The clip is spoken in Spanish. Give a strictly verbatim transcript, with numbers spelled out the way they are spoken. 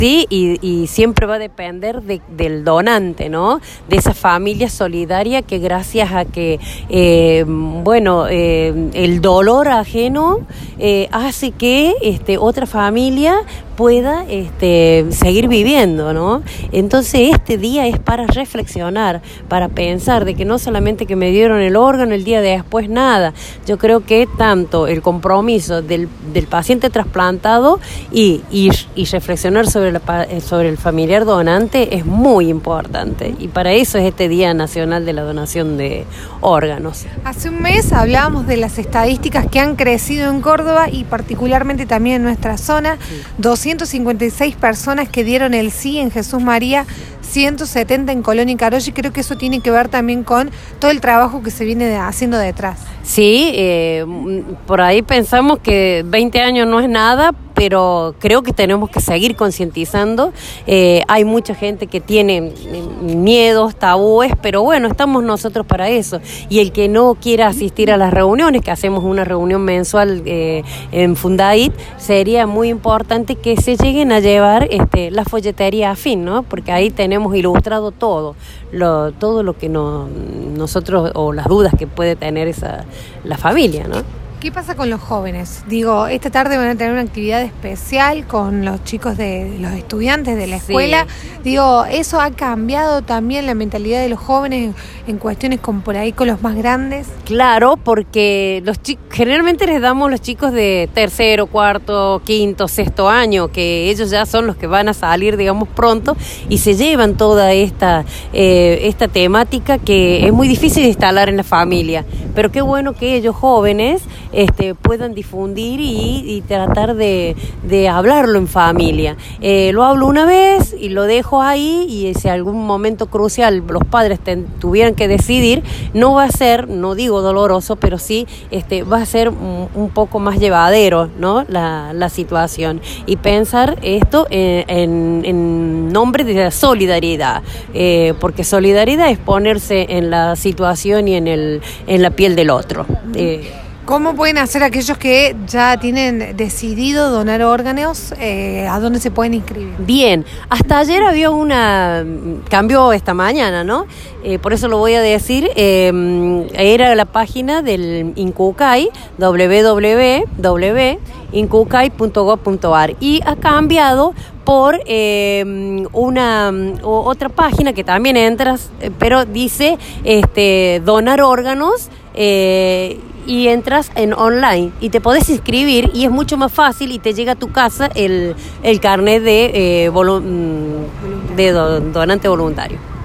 Sí, y, y siempre va a depender de, del donante, ¿no? De esa familia solidaria que gracias a que, eh, bueno, eh, el dolor ajeno eh, hace que este, otra familia pueda este, seguir viviendo, ¿no? Entonces este día es para reflexionar, para pensar de que no solamente que me dieron el órgano el día de después, nada. Yo creo que tanto el compromiso del, del paciente trasplantado y, y, y reflexionar sobre, la, sobre el familiar donante es muy importante, y para eso es este Día Nacional de la Donación de Órganos. Hace un mes hablábamos de las estadísticas que han crecido en Córdoba y particularmente también en nuestra zona. Sí. doscientas cincuenta y seis personas que dieron el sí en Jesús María, ciento setenta en Colón y Carolla, y creo que eso tiene que ver también con todo el trabajo que se viene haciendo detrás. Sí, eh, por ahí pensamos que veinte años no es nada, pero creo que tenemos que seguir concientizando. Eh, hay mucha gente que tiene miedos, tabúes, pero bueno, estamos nosotros para eso. Y el que no quiera asistir a las reuniones, que hacemos una reunión mensual eh, en Fundait, sería muy importante que se lleguen a llevar este, la folletería afín, ¿no? Porque ahí tenemos ilustrado todo, lo, todo lo que no, nosotros, o las dudas que puede tener esa la familia, ¿no? ¿Qué pasa con los jóvenes? Digo, esta tarde van a tener una actividad especial con los chicos de los estudiantes de la escuela. Sí. Digo, ¿eso ha cambiado también la mentalidad de los jóvenes en, en cuestiones como por ahí con los más grandes? Claro, porque los chicos, generalmente les damos los chicos de tercero, cuarto, quinto, sexto año, que ellos ya son los que van a salir, digamos, pronto, y se llevan toda esta, eh, esta temática que es muy difícil de instalar en la familia. Pero qué bueno que ellos jóvenes Este, puedan difundir y, y tratar de, de hablarlo en familia. Eh, lo hablo una vez y lo dejo ahí, y si algún momento crucial los padres ten, tuvieran que decidir, no va a ser, no digo doloroso, pero sí este, va a ser un, un poco más llevadero, ¿no? la, la situación, y pensar esto eh, en, en nombre de la solidaridad, eh, porque solidaridad es ponerse en la situación y en, el, en la piel del otro. Eh, ¿Cómo pueden hacer aquellos que ya tienen decidido donar órganos? Eh, ¿A dónde se pueden inscribir? Bien, hasta ayer había una... cambió esta mañana, ¿no? Eh, por eso lo voy a decir. Eh, era la página del INCUCAI, doble u doble u doble u punto incucai punto gob punto ar, y ha cambiado por eh, una o, otra página que también entras, pero dice este donar órganos, eh, y entras en online y te podés inscribir, y es mucho más fácil, y te llega a tu casa el, el carnet de, eh, volu- de donante voluntario.